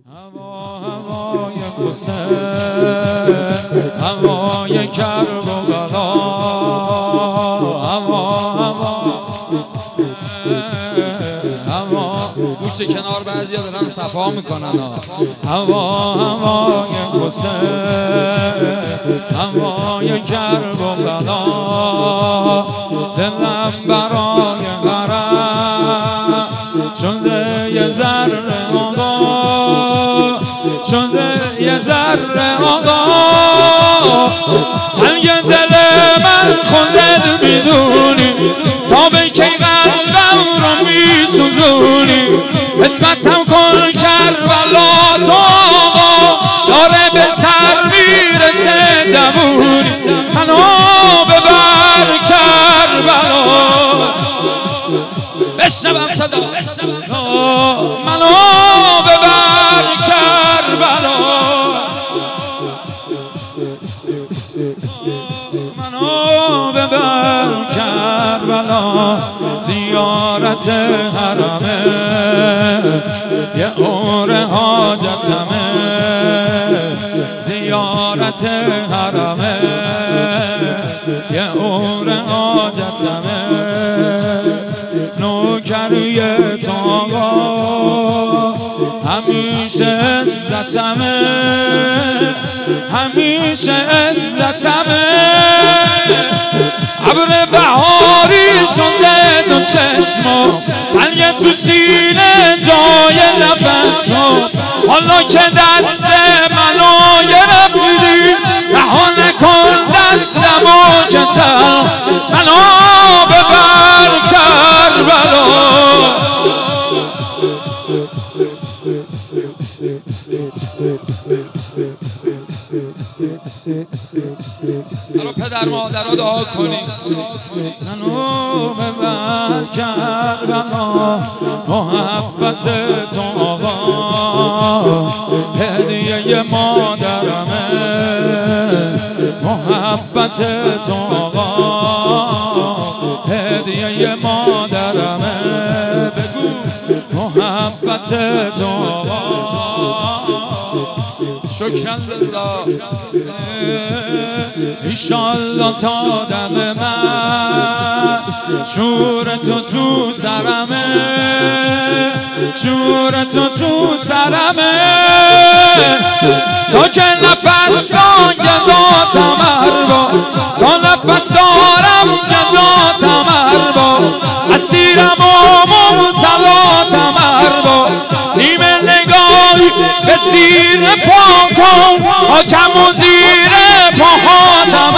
هوای حسین، هوای کربلا، هوا گوش کنار بعضیا دارن صفا میکنن. هوای حسین، هوای کربلا، دلم برای غرق شده یه ذره آقا، شده یه ذره آقا. قلب دل من خودت میدونی، تا به کی قلبم رو میسوزونی. نسبتم کن کربلا تو آقا، داره به سر میرسه جوونی. منو ببر کربلا، بشنوم صدا، منو ببر کربلا، منو ببر کربلا. زیارت حرمه یه عمر حاجتمه، زیارت حرمه یه عمر حاجتمه. نوکری تو آقا همیشه عزتمه، همیشه عزتمه. ابر بهاری شده دو چشما، تنگ تو سینه جای نفسم. حالا که دست منو گرفتی، رها نکن دستمو که تن. منو ببر کربلا، برای پدر مادر رو دعا کنیم. منو ببر کربلا، محبت تو آقا هدیه مادرمه. محبت تو آقا هدیه مادرمه. بگو محبت تو آقا. شکرا لله، ایشالله تا دم من شور تو سرمه، شور تو سرمه. تا که نفس گداتم اربا، تا نفس دارم گداتم اربا. اسیرم و مبتلاتم اربا، نیمه نگاهی به زیر پا کن، حاکم و زیر پاهاتم